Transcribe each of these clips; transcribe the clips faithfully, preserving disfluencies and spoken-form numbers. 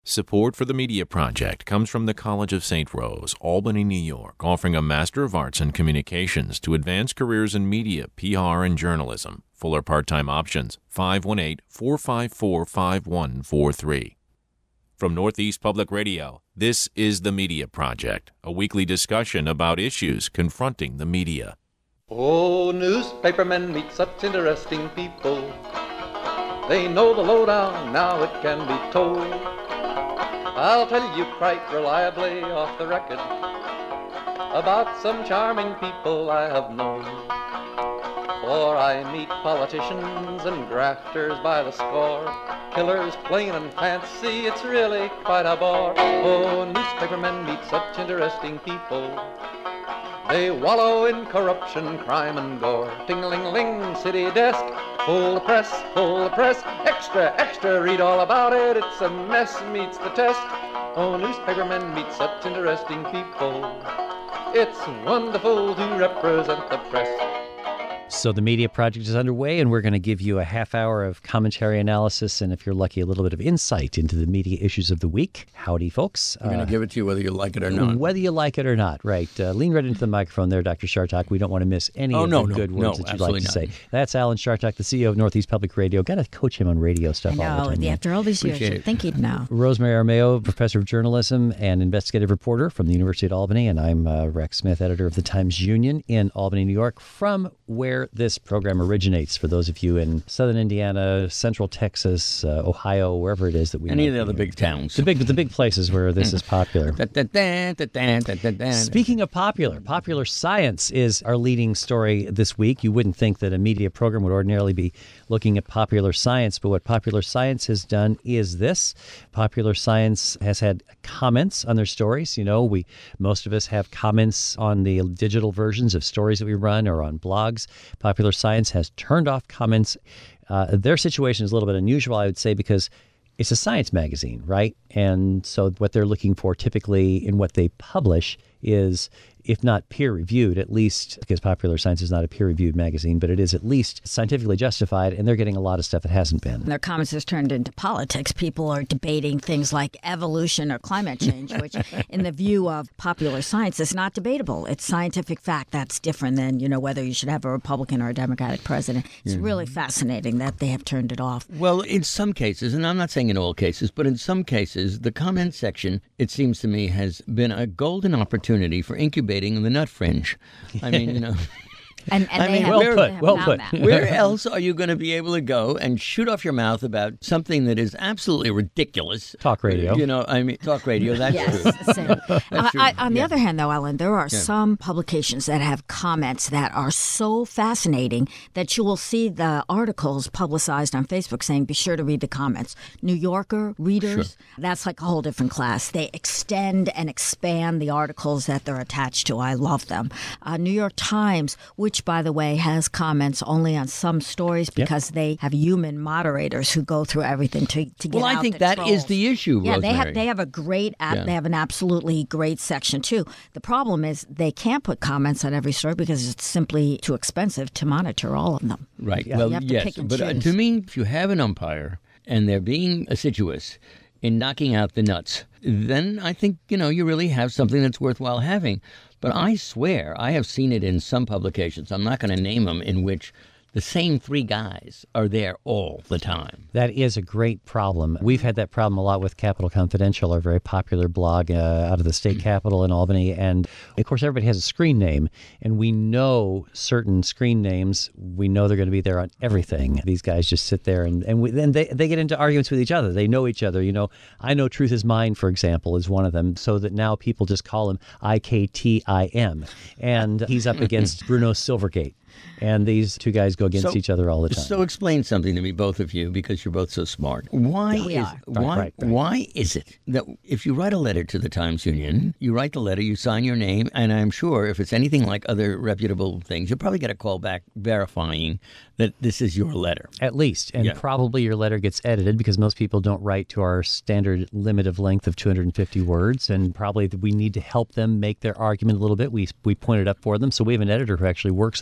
Support for the Media Project comes from the College of Saint Rose, Albany, New York, offering a Master of Arts in Communications to advance careers in media, P R, and journalism. Full or part-time options, five one eight, four five four, five one four three. From Northeast Public Radio, this is The Media Project, a weekly discussion about issues confronting the media. Oh, newspapermen meet such interesting people. They know the lowdown, now it can be told. I'll tell you quite reliably off the record about some charming people I have known. For I meet politicians and grafters by the score, killers plain and fancy, it's really quite a bore. Oh, newspapermen meet such interesting people. They wallow in corruption, crime and gore. Ting-a-ling-ling, city desk, pull the press, pull the press. Extra, extra, read all about it, it's a mess, meets the test. Oh, newspapermen meet such interesting people. It's wonderful to represent the press. So the Media Project is underway, and we're going to give you a half hour of commentary analysis, and if you're lucky, a little bit of insight into the media issues of the week. Howdy, folks. We're going to uh, give it to you whether you like it or not. Whether you like it or not, right. Uh, lean right into the microphone there, Doctor Shartok. We don't want to miss any oh, of no, the no, good no, words that you'd like to not. say. That's Alan Shartok, the C E O of Northeast Public Radio. Got to coach him on radio stuff I all the know, time. yeah. After all these years, Appreciate you'd it. think he'd know. Rosemary Armao, professor of journalism and investigative reporter from the University of Albany, and I'm uh, Rex Smith, editor of the Times-Union in Albany, New York, from where this program originates. For those of you in southern Indiana, central Texas, uh, Ohio, wherever it is that we Any might of the be. other big towns. The big, the big places where this is popular. Da, da, da, da, da, da, da, da. Speaking of popular, popular science is our leading story this week. You wouldn't think that a media program would ordinarily be looking at popular science, but what popular science has done is this. Popular science has had comments on their stories. You know, we most of us have comments on the digital versions of stories that we run or on blogs. Popular science has turned off comments. Uh, their situation is a little bit unusual, I would say, because it's a science magazine, right? And so what they're looking for typically in what they publish is, if not peer-reviewed, at least, because Popular Science is not a peer-reviewed magazine, but it is at least scientifically justified, and they're getting a lot of stuff that hasn't been. Their comments has turned into politics. People are debating things like evolution or climate change, which in the view of Popular Science is not debatable. It's scientific fact. That's different than, you know, whether you should have a Republican or a Democratic president. It's Yeah. really fascinating that they have turned it off. Well, in some cases, and I'm not saying in all cases, but in some cases, the comment section, it seems to me, has been a golden opportunity for incubating the nut fringe. I mean, you know... And, and I they mean, have, well where- put, they have well found put. that. Where else are you going to be able to go and shoot off your mouth about something that is absolutely ridiculous? Talk radio. You know, I mean, talk radio, that's Yes, true. same. Uh, true. I, on the Yeah. other hand, though, Ellen, there are some publications that have comments that are so fascinating that you will see the articles publicized on Facebook saying, be sure to read the comments. New Yorker readers, that's like a whole different class. They extend and expand the articles that they're attached to. I love them. Uh, New York Times, which, by the way, has comments only on some stories because they have human moderators who go through everything to, to get Well, I out think the that trolls. is the issue, Yeah, they have Rosemary. they have a great ab- Yeah. they have an absolutely great section too. The problem is they can't put comments on every story because it's simply too expensive to monitor all of them. Right. Yeah. Well, You have to yes. pick and But uh, choose. to me, if you have an umpire and they're being assiduous in knocking out the nuts, then I think, you know, you really have something that's worthwhile having. But I swear, I have seen it in some publications, I'm not going to name them, in which the same three guys are there all the time. That is a great problem. We've had that problem a lot with Capital Confidential, our very popular blog uh, out of the state capitol in Albany. And, of course, everybody has a screen name, and we know certain screen names. We know they're going to be there on everything. These guys just sit there, and, and we, then they, they get into arguments with each other. They know each other. You know, I know Truth is Mine, for example, is one of them, so that now people just call him I K T I M. And he's up against Bruno Silvergate. And these two guys go against So- each other all the time. So explain something to me, both of you, because you're both so smart. Why We is are. Right, why right, right. why is it that if you write a letter to the Times-Union, you write the letter, you sign your name, and I'm sure if it's anything like other reputable things, you'll probably get a call back verifying that this is your letter. At least. And Yeah. probably your letter gets edited because most people don't write to our standard limit of length of two hundred fifty words. And probably we need to help them make their argument a little bit. We we point it up for them. So we have an editor who actually works with people to make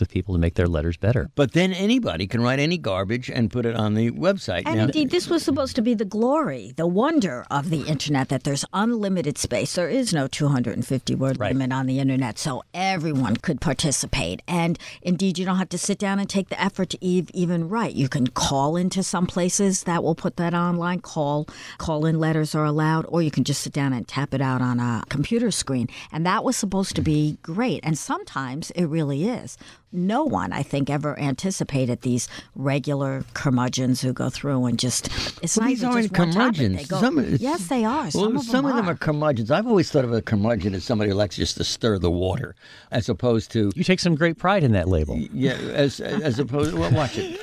make their letters better. But then anybody can write any garbage and put it on the website. And now, indeed, this was supposed to be the glory, the wonder of the internet, that there's unlimited space. There is no two hundred fifty word Right. limit on the internet, so everyone could participate. And indeed, you don't have to sit down and take the effort to ev- even write. You can call into some places that will put that online. Call, call-in letters are allowed, or you can just sit down and tap it out on a computer screen. And that was supposed to be great. And sometimes it really is. No one, I think, ever anticipated these regular curmudgeons who go through and just, it's Well, not these even aren't just one topic. curmudgeons. They go, Some of- yes, they are. Some well, of them some of are. them are curmudgeons. I've always thought of a curmudgeon as somebody who likes just to stir the water, as opposed to You take some great pride in that label. yeah, as as opposed. Well, watch it.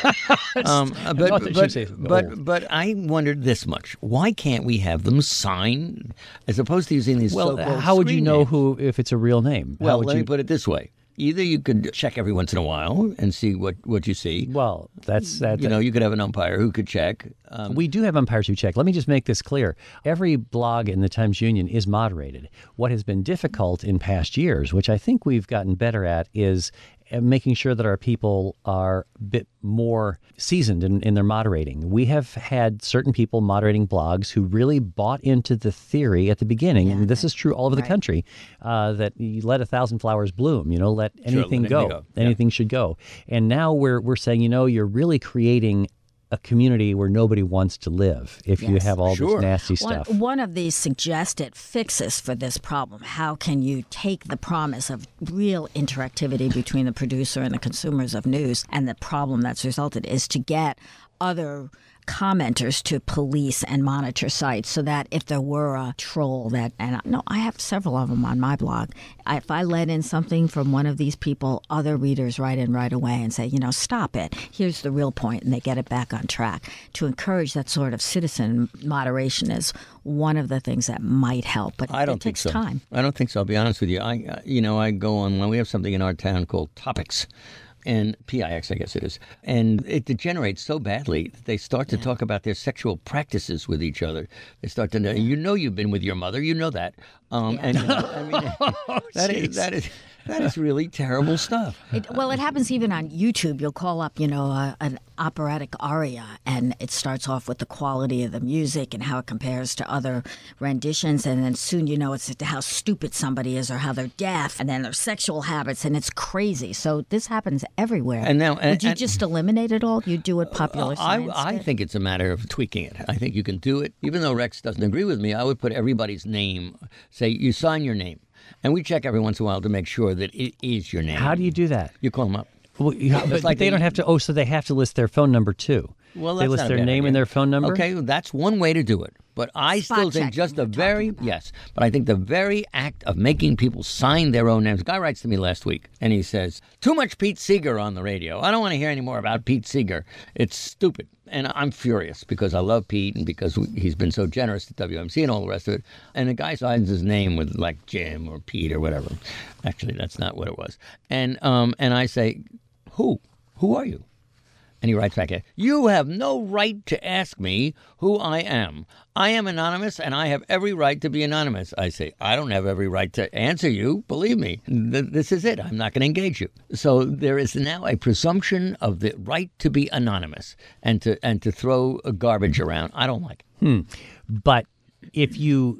um, Not but that you but say but, old. but I wondered this much: why can't we have them sign as opposed to using these Well, so-called how would you screen know names? who if it's a real name? How Well, would let you? me put it this way. Either you could check every once in a while and see what, what you see. Well, that's that. You know, you could have an umpire who could check. Um, We do have umpires who check. Let me just make this clear. Every blog in the Times-Union is moderated. What has been difficult in past years, which I think we've gotten better at, is uh, making sure that our people are a bit more seasoned in, in their moderating. We have had certain people moderating blogs who really bought into the theory at the beginning, and this is true all over the country, uh, that you let a thousand flowers bloom, you know, let anything let anything go. go. Yeah. Anything should go. And now we're we're saying, you know, you're really creating a community where nobody wants to live if you Yes. have all Sure. this nasty One, stuff. one of the suggested fixes for this problem, how can you take the promise of real interactivity between the producer and the consumers of news, and the problem that's resulted is to get other commenters to police and monitor sites, so that if there were a troll that, and I, no, I have several of them on my blog, I, if I let in something from one of these people, other readers write in right away and say, you know, stop it. Here's the real point, and they get it back on track. To encourage that sort of citizen moderation is one of the things that might help, but I don't it think takes so. time. I don't think so. I'll be honest with you. I, uh, you know, I go online. We have something in our town called Topics. And P I X, I guess it is. And it degenerates so badly that they start to talk about their sexual practices with each other. They start to know, you know, you've been with your mother, you know that. Um, And you know, I mean, that is that is that is really terrible stuff. It, well, it happens even on YouTube. You'll call up, you know, a, an operatic aria, and it starts off with the quality of the music and how it compares to other renditions, and then soon you know it's how stupid somebody is or how they're deaf, and then their sexual habits, and it's crazy. So this happens everywhere. And now- and- would you and- just eliminate it all? You do it popular I, science I did? think it's a matter of tweaking it. I think you can do it. Even though Rex doesn't agree with me, I would put everybody's name, say you sign your name. And we check every once in a while to make sure that it is your name. How do you do that? You call them up. Well, you, but like they a- don't have to. Oh, so they have to list their phone number too. Well, they that's list not a their bad name idea. and their phone number. Okay, well, that's one way to do it. But I Spot still think checking just the you're very talking about. yes. But I think the very act of making people sign their own names. A guy writes to me last week and he says, "Too much Pete Seeger on the radio. I don't want to hear any more about Pete Seeger. It's stupid." And I'm furious because I love Pete and because he's been so generous to W M C and all the rest of it. And the guy signs his name with like Jim or Pete or whatever. Actually, that's not what it was. And um and I say, "Who? Who are you?" And he writes back, "You have no right to ask me who I am. I am anonymous, and I have every right to be anonymous." I say, "I don't have every right to answer you. Believe me, Th- this is it. I'm not going to engage you." So there is now a presumption of the right to be anonymous and to and to throw garbage around. I don't like it. But if you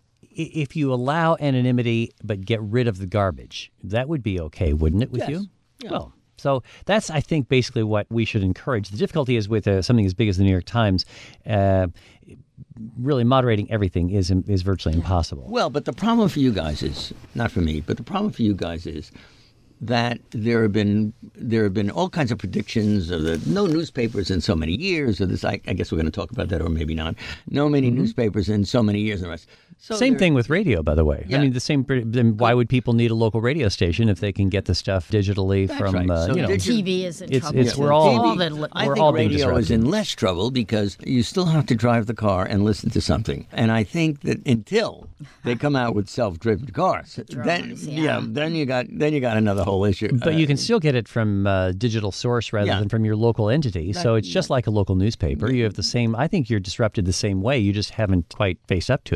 if you allow anonymity but get rid of the garbage, that would be okay, wouldn't it, with Yes. you? Yeah. Well, so that's, I think, basically what we should encourage. The difficulty is with uh, something as big as the New York Times, uh, really moderating everything is is virtually impossible. Well, but the problem for you guys is, not for me, but the problem for you guys is that there have been there have been all kinds of predictions of the no newspapers in so many years, or this. I, I guess we're going to talk about that, or maybe not. No many newspapers in so many years, and the rest. So Same there- thing with radio, by the way. Yeah. I mean, the same. Then why would people need a local radio station if they can get the stuff digitally That's from? right. Uh, So you know, digi- T V is in It's- trouble. it's- too. we're all- all the, li- I we're think all being radio is disrupted. in less trouble because you still have to drive the car and listen to something. And I think that until they come out with self-driven cars, then drones, yeah. yeah. then you got then you got another whole issue. but Uh, you can still get it from a digital source rather Yeah. than from your local entity. So it's just like a local newspaper. You have the same. I think you're disrupted the same way. You just haven't quite faced up to it as No,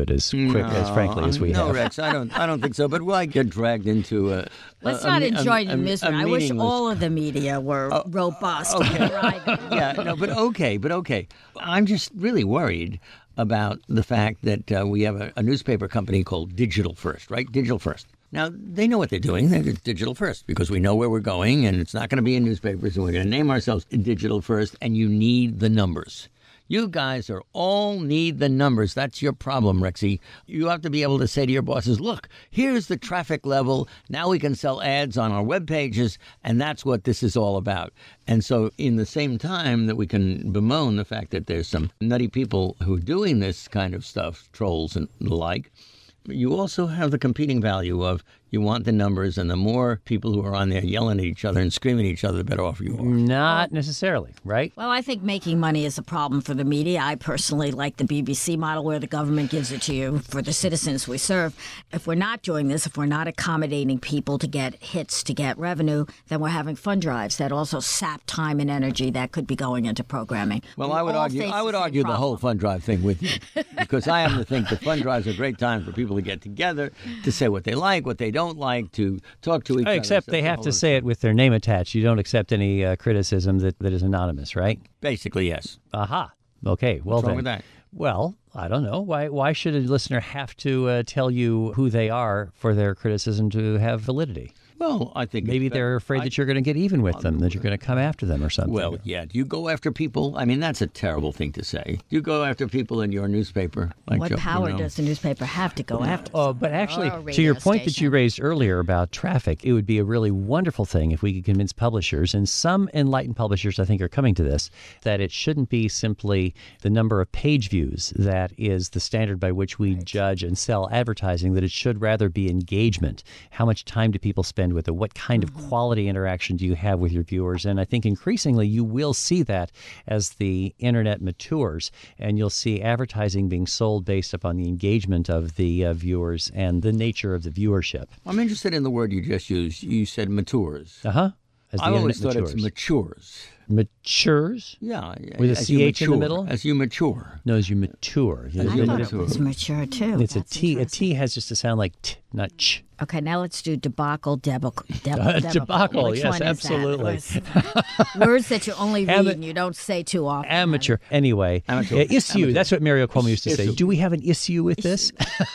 quick, as frankly as we no, have. No, Rex, I don't I don't think so. But why get dragged into a... Let's a, not a, enjoy a, the misery. a I wish meaningless- all of the media were Uh, robust. okay. Right. Yeah, no, but okay, but okay. I'm just really worried about the fact that uh, we have a, a newspaper company called Digital First, right? Digital First. Now, they know what they're doing. They're Digital First because we know where we're going, and it's not going to be in newspapers, and we're going to name ourselves Digital First, and you need the numbers. You guys are all need the numbers. That's your problem, Rexy. You have to be able to say to your bosses, look, here's the traffic level. Now we can sell ads on our web pages, and that's what this is all about. And so in the same time that we can bemoan the fact that there's some nutty people who are doing this kind of stuff, trolls and the like, you also have the competing value of you want the numbers, and the more people who are on there yelling at each other and screaming at each other, the better off you are. Not necessarily, right? Well, I think making money is a problem for the media. I personally like the B B C model where the government gives it to you for the citizens we serve. If we're not doing this, if we're not accommodating people to get hits, to get revenue, then we're having fund drives that also sap time and energy that could be going into programming. Well, We I would all argue face I would the same argue the whole problem. fund drive thing with you, because I happen to think that fund drives are a great time for people to get together, to say what they like, what they don't like, to talk to each other. Except That's they the have whole to other say thing. it with their name attached. You don't accept any uh, criticism that, that is anonymous, right? Basically, yes. Aha. Okay. Well, What's wrong then. with that? Well, I don't know. Why Why should a listener have to uh, tell you who they are for their criticism to have validity? Well, I think Maybe it's they're better- afraid I- that you're going to get even with them, that you're going to come after them or something. Well, yeah. Do you go after people? I mean, that's a terrible thing to say. Do you go after people in your newspaper? Like What Joe, power you know? does the newspaper have to go after? Oh, but actually, Or a to your radio point that you station. raised earlier about traffic, it would be a really wonderful thing if we could convince publishers, and some enlightened publishers, I think, are coming to this, that it shouldn't be simply the number of page views that is the standard by which we judge and sell advertising, that it should rather be engagement. How much time do people spend with it? What kind of quality interaction do you have with your viewers? And I think increasingly you will see that as the internet matures, and you'll see advertising being sold based upon the engagement of the uh, viewers and the nature of the viewership. I'm interested in the word you just used. You said matures. Uh-huh. As the I always internet thought matures. it's matures. Matures? Yeah. With a as you C H in the mature, middle? As you mature. No, as you mature. You- As I you thought you- it was mature, too. It's a That's T. A interesting. T has just to sound like t, not ch. Okay, now let's do debacle, debacle, debacle. Uh, debacle, Which yes, one is that? absolutely. Words- Words that you only read Ama- and you don't say too often. Amateur. Anyway, Amateur. uh, issue. Amateur. That's what Mario Cuomo used to say. Issue. Do we have an issue with this?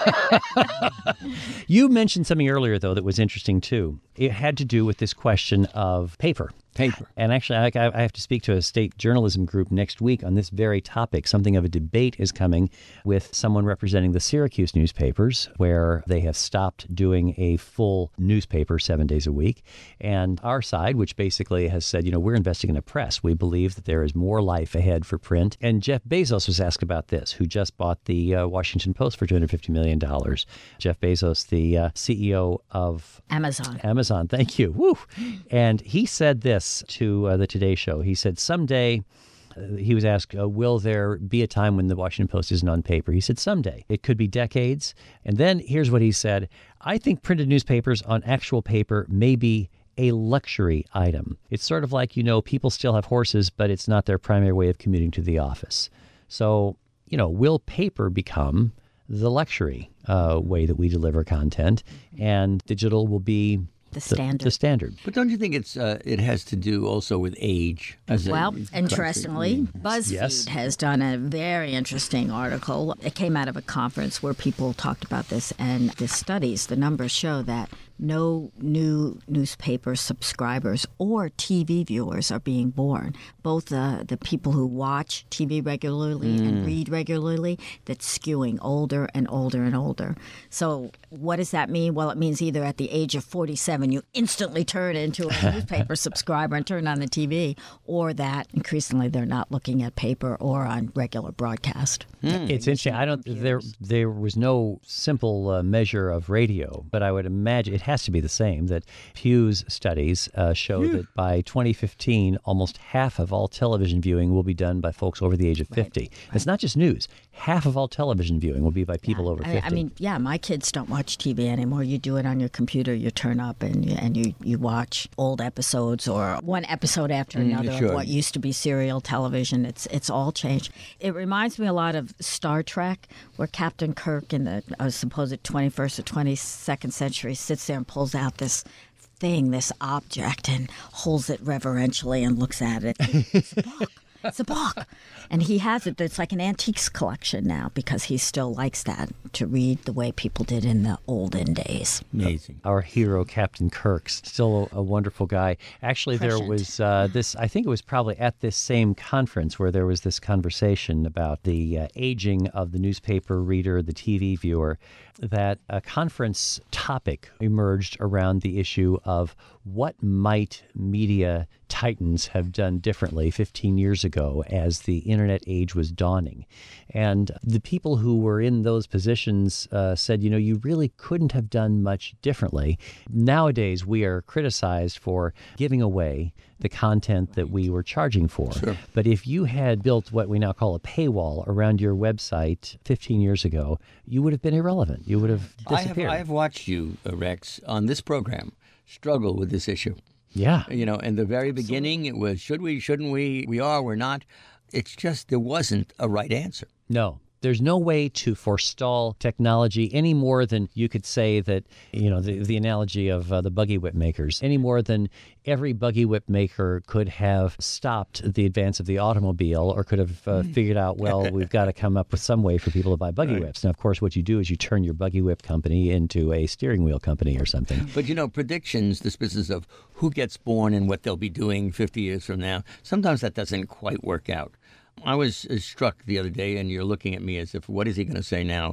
You mentioned something earlier, though, that was interesting, too. It had to do with this question of paper. Paper. And actually, I, I have to speak to a state journalism group next week on this very topic. Something of a debate is coming with someone representing the Syracuse newspapers, where they have stopped doing a full newspaper seven days a week. And our side, which basically has said, you know, we're investing in the press. We believe that there is more life ahead for print. And Jeff Bezos was asked about this, who just bought the uh, Washington Post for two hundred fifty million dollars. Jeff Bezos, the uh, C E O of Amazon. Amazon, thank you. Woo. And he said this to uh, the Today Show. He said, someday, uh, he was asked, uh, will there be a time when the Washington Post isn't on paper? He said, someday. It could be decades. And then here's what he said. I think printed newspapers on actual paper may be a luxury item. It's sort of like, you know, people still have horses, but it's not their primary way of commuting to the office. So, you know, will paper become the luxury uh, way that we deliver content, and digital will be The standard. The standard. But don't you think it's uh, it has to do also with age? As a- Well, interestingly, BuzzFeed Yes. has done a very interesting article. It came out of a conference where people talked about this, and the studies, the numbers show that no new newspaper subscribers or T V viewers are being born. Both uh, the people who watch T V regularly and read regularly, that's skewing older and older and older. So what does that mean? Well, it means either at the age of forty-seven, you instantly turn into a newspaper subscriber and turn on the T V, or that increasingly they're not looking at paper or on regular broadcast. It's interesting. I don't. There, there was no simple uh, measure of radio, but I would imagine it has to be the same, that Pew's studies uh, show yeah. that by twenty fifteen, almost half of all television viewing will be done by folks over the age of fifty. Right. Right. It's not just news. Half of all television viewing will be by people yeah. over I, fifty. I mean, yeah, my kids don't watch T V anymore. You do it on your computer. You turn up and you, and you, you watch old episodes or one episode after another mm, sure. of what used to be serial television. It's it's all changed. It reminds me a lot of Star Trek, where Captain Kirk in the uh, supposed twenty-first or twenty-second century sits there and pulls out this thing, this object, and holds it reverentially and looks at it. It's a book. It's a book. And he has it. It's like an antiques collection now because he still likes that, to read the way people did in the olden days. Amazing. Our hero, Captain Kirk's, still a, a wonderful guy. Actually, Prescient. there was uh, this, I think it was probably at this same conference where there was this conversation about the uh, aging of the newspaper reader, the T V viewer, that a conference topic emerged around the issue of what might media titans have done differently fifteen years ago as the internet age was dawning. And the people who were in those positions uh, said, you know, you really couldn't have done much differently. Nowadays, we are criticized for giving away the content that we were charging for. Sure. But if you had built what we now call a paywall around your website fifteen years ago, you would have been irrelevant. You would have disappeared. I have, I have watched you, uh, Rex, on this program struggle with this issue. Yeah. You know, in the very beginning, it was, should we, shouldn't we, we are, we're not. It's just there wasn't a right answer. No. There's no way to forestall technology any more than you could say that, you know, the, the analogy of uh, the buggy whip makers, any more than every buggy whip maker could have stopped the advance of the automobile or could have uh, figured out, well, we've got to come up with some way for people to buy buggy right. whips. Now, of course, what you do is you turn your buggy whip company into a steering wheel company or something. But, you know, predictions, this business of who gets born and what they'll be doing fifty years from now, sometimes that doesn't quite work out. I was struck the other day, and you're looking at me as if, what is he going to say now?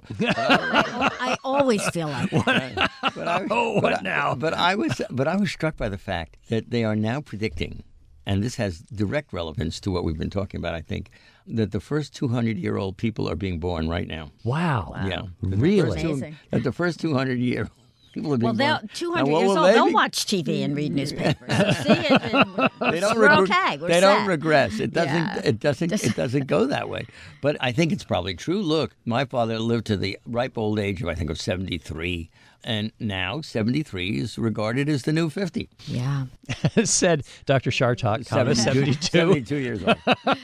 I, I always feel like that. But I, oh, but what I, now? But I was, but I was struck by the fact that they are now predicting, and this has direct relevance to what we've been talking about, I think, that the first two hundred year old people are being born right now. Wow. Wow. Yeah. Really? Amazing. That the first two hundred year people are being Well, born. two hundred Now, years will old, they they'll be- watch T V and read newspapers. You see it, and They don't, we're regre- okay. We're they set. don't regress. It doesn't. Yeah. It doesn't. Just- It doesn't go that way. But I think it's probably true. Look, my father lived to the ripe old age of I think of seventy-three, and now seventy-three is regarded as the new fifty. Yeah. Said Doctor Shartok, comma, seventy-two. seventy-two years old.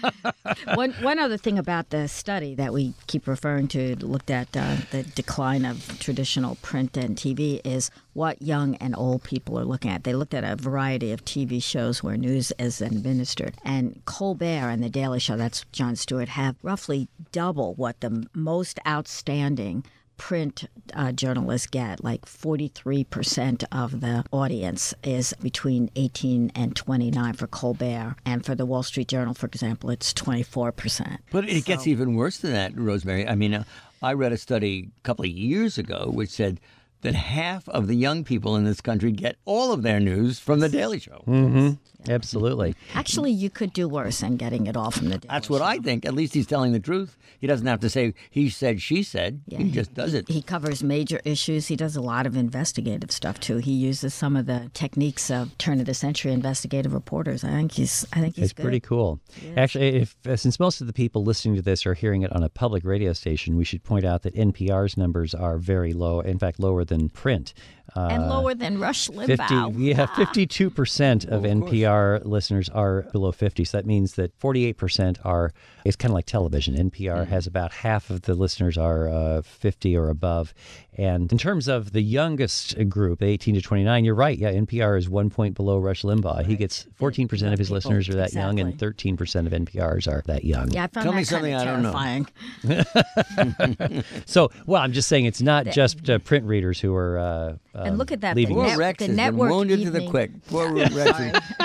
One one other thing about the study that we keep referring to, looked at uh, the decline of traditional print and T V, is what young and old people are looking at. They looked at a variety of T V shows where news is administered. And Colbert and The Daily Show, that's Jon Stewart, have roughly double what the most outstanding print uh, journalists get. Like forty-three percent of the audience is between eighteen and twenty-nine for Colbert. And for the Wall Street Journal, for example, it's twenty-four percent. But it gets So- even worse than that, Rosemary. I mean, uh, I read a study a couple of years ago which said that half of the young people in this country get all of their news from The Daily Show. Mm-hmm. Absolutely. Actually, you could do worse than getting it all from the Daily That's what Show. I think. At least he's telling the truth. He doesn't have to say he said, she said. Yeah, he just does it. He covers major issues. He does a lot of investigative stuff too. He uses some of the techniques of turn of the century investigative reporters. I think he's. I think he's It's good. pretty cool. Actually, if uh, since most of the people listening to this are hearing it on a public radio station, we should point out that N P R's numbers are very low. In fact, lower than print. Uh, And lower than Rush Limbaugh. fifty, yeah, fifty-two percent of Well, of N P R listeners are below fifty. So that means that forty-eight percent are, it's kind of like television. N P R has about half of the listeners are uh, fifty or above. And in terms of the youngest group, eighteen to twenty-nine, you're right. Yeah, N P R is one point below Rush Limbaugh. He gets fourteen percent of his People, listeners are that young, and exactly. thirteen percent of N P Rs are that young. Yeah, I found Tell that me something kind I of don't know. terrifying. So, well, I'm just saying it's not just uh, print readers who are uh, And um, look at that. leaving The Poor us. net- Rex the has been network wounded to the evening- quick. Poor Rex. is-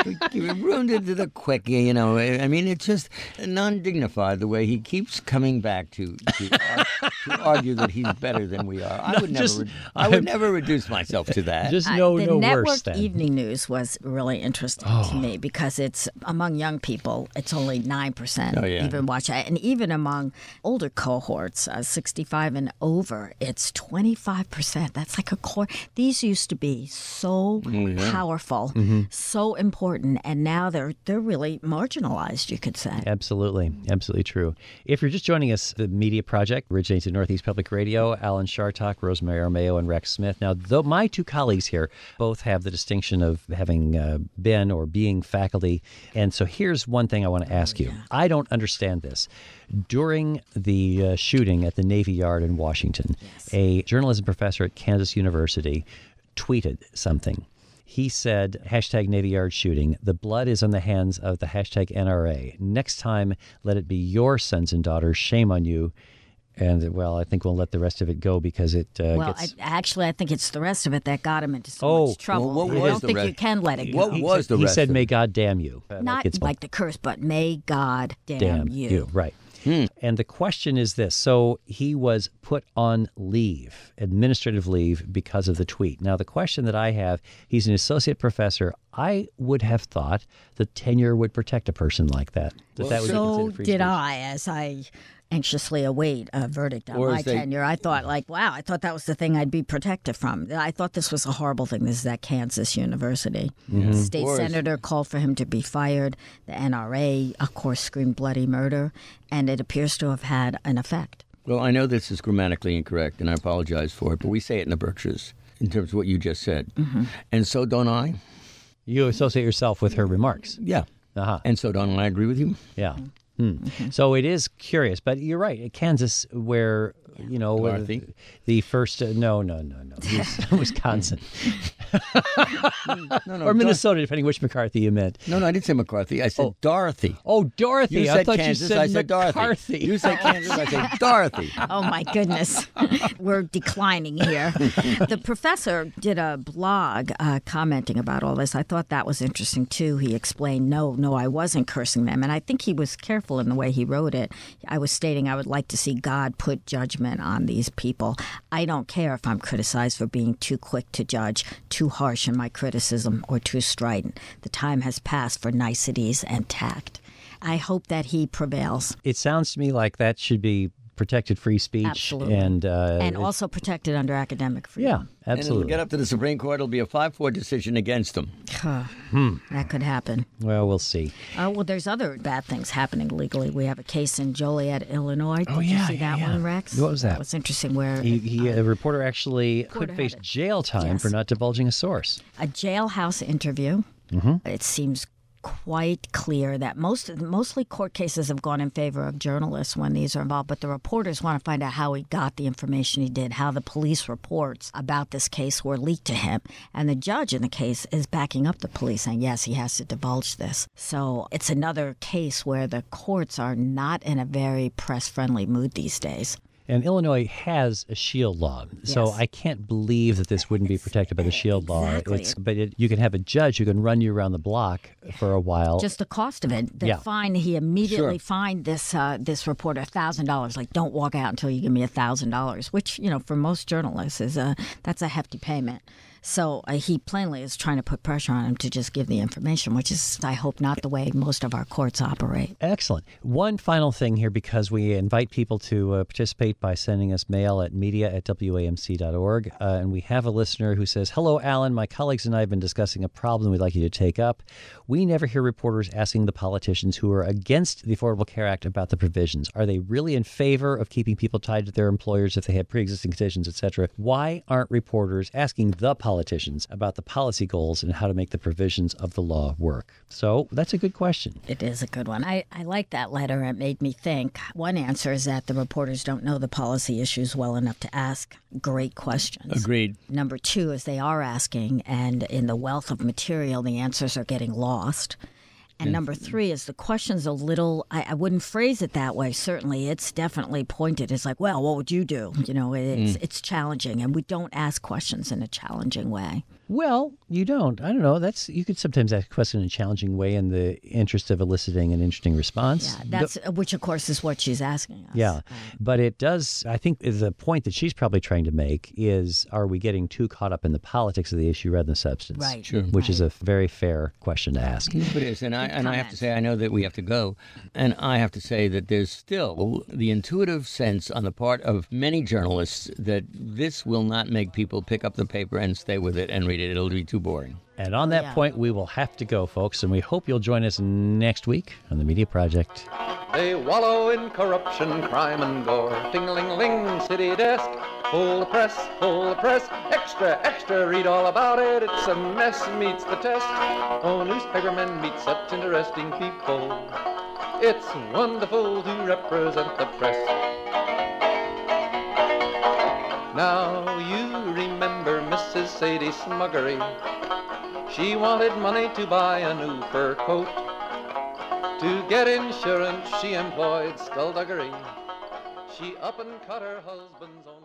You ruined it to the quick, you know. I mean, it's just non-dignified the way he keeps coming back to to, ar- to argue that he's better than we are. I No, would never, just- re- I would never reduce myself to that. Just Uh, no, the no network worse than. evening news was really interesting Oh. to me because it's among young people, it's only nine percent Oh, yeah. even watch it. And even among older cohorts, uh, sixty-five and over, it's twenty-five percent. That's like a core. These used to be so yeah. powerful, so important, and now they're they're really marginalized, you could say. Absolutely. Absolutely true. If you're just joining us, the Media Project originates in Northeast Public Radio. Alan Shartok, Rosemary Armeo, and Rex Smith. Now, though my two colleagues here both have the distinction of having uh, been or being faculty. And so here's one thing I want to ask you. I don't understand this. During the uh, shooting at the Navy Yard in Washington, a journalism professor at Kansas University tweeted something. He said, hashtag Navy Yard shooting, the blood is on the hands of the hashtag N R A. Next time, let it be your sons and daughters. Shame on you. And, well, I think we'll let the rest of it go because it uh, Well, gets... I, actually, I think it's the rest of it that got him into so Oh, much trouble. well, what I was don't the think rest? you can let it go. What he was said, the he rest said, of may it? God damn you. Uh, Not it's like the curse, but may God damn, damn you. you. Right. And the question is this. So he was put on leave, administrative leave, because of the tweet. Now, the question that I have, he's an associate professor. I would have thought the tenure would protect a person like that. That that would be So considered free did speech. I, as I anxiously await a verdict on Or my as they- tenure. I thought, like, wow, I thought that was the thing I'd be protected from. I thought this was a horrible thing. This is at Kansas University. The state Or as- senator called for him to be fired. The N R A, of course, screamed bloody murder, and it appears to have had an effect. Well, I know this is grammatically incorrect, and I apologize for it, but we say it in the Berkshires in terms of what you just said. And so don't I. You associate yourself with her remarks. Yeah. Uh-huh. And so don't I agree with you. Yeah. Hmm. So it is curious, but you're right. At Kansas, where you know where the, McCarthy? the first uh, no, no, no, no, He's- Wisconsin No, no, or Minnesota, depending which McCarthy you meant. No, no, I didn't say McCarthy. I said Dorothy. Oh, Dorothy! You I said thought Kansas, you said I said McCarthy. Dorothy. You said Kansas, I said Dorothy. Oh, my goodness. We're declining here. The professor did a blog uh, commenting about all this. I thought that was interesting, too. He explained, no, no, I wasn't cursing them. And I think he was careful in the way he wrote it. I was stating I would like to see God put judgment on these people. I don't care if I'm criticized for being too quick to judge, too harsh in my criticism, or too strident. The time has passed for niceties and tact. I hope that he prevails. It sounds to me like that should be protected free speech, Absolutely. and uh, And it- also protected under academic freedom. yeah, And it'll absolutely. get up to the Supreme Court. It'll be a five four decision against them. That could happen. Well, we'll see. Uh, well, there's other bad things happening legally. We have a case in Joliet, Illinois. Did Oh, you yeah, see yeah, that yeah. one, Rex? What was that? That was interesting where He, he, uh, a reporter actually Reporter could face had it. jail time Yes. for not divulging a source. a jailhouse interview. Mm-hmm. It seems quite clear that most mostly court cases have gone in favor of journalists when these are involved, but the reporters want to find out how he got the information he did, how the police reports about this case were leaked to him. And the judge in the case is backing up the police, saying, yes, he has to divulge this. So it's another case where the courts are not in a very press-friendly mood these days. And Illinois has a shield law, so Yes. I can't believe that this wouldn't be protected by the shield Exactly. law. It's, but it, you can have a judge who can run you around the block for a while. Just the cost of it. The Yeah. fine, he immediately Sure. fined this uh, this reporter one thousand dollars. Like, don't walk out until you give me one thousand dollars, which, you know, for most journalists, is a that's a hefty payment. So uh, he plainly is trying to put pressure on him to just give the information, which is, I hope, not the way most of our courts operate. Excellent. One final thing here, because we invite people to uh, participate by sending us mail at media at w a m c dot org. Uh, and we have a listener who says, hello, Alan. My colleagues and I have been discussing a problem we'd like you to take up. We never hear reporters asking the politicians who are against the Affordable Care Act about the provisions. Are they really in favor of keeping people tied to their employers if they have pre-existing conditions, et cetera? Why aren't reporters asking the politicians about the policy goals and how to make the provisions of the law work? So that's a good question. It is a good one. I, I like that letter. It made me think. One answer is that the reporters don't know the policy issues well enough to ask great questions. Agreed. Number two is they are asking, and in the wealth of material, the answers are getting lost. And number three is the question's a little, I, I wouldn't phrase it that way. Certainly, it's definitely pointed. It's like, well, what would you do? You know, it's, it's challenging, and we don't ask questions in a challenging way. Well, you don't. I don't know. That's you could sometimes ask a question in a challenging way in the interest of eliciting an interesting response. Yeah, that's but, which of course is what she's asking us. Yeah, right. But it does. I think the point that she's probably trying to make is: are we getting too caught up in the politics of the issue rather than the substance? Right. Sure. Which right. is a very fair question to ask. It is, and I and I have to say, I know that we have to go, and I have to say that there's still the intuitive sense on the part of many journalists that this will not make people pick up the paper and stay with it and read it. It'll be too boring. And on that yeah. point, we will have to go, folks, and we hope you'll join us next week on the Media Project. They wallow in corruption, crime, and gore. Ting-a-ling-ling, city desk. Pull the press, pull the press. Extra, extra, read all about it. It's a mess, meets the test. Oh, newspapermen meet such interesting people. It's wonderful to represent the press. Now you remember Missus Sadie Smuggery. She wanted money to buy a new fur coat. To get insurance, she employed skullduggery. She up and cut her husband's own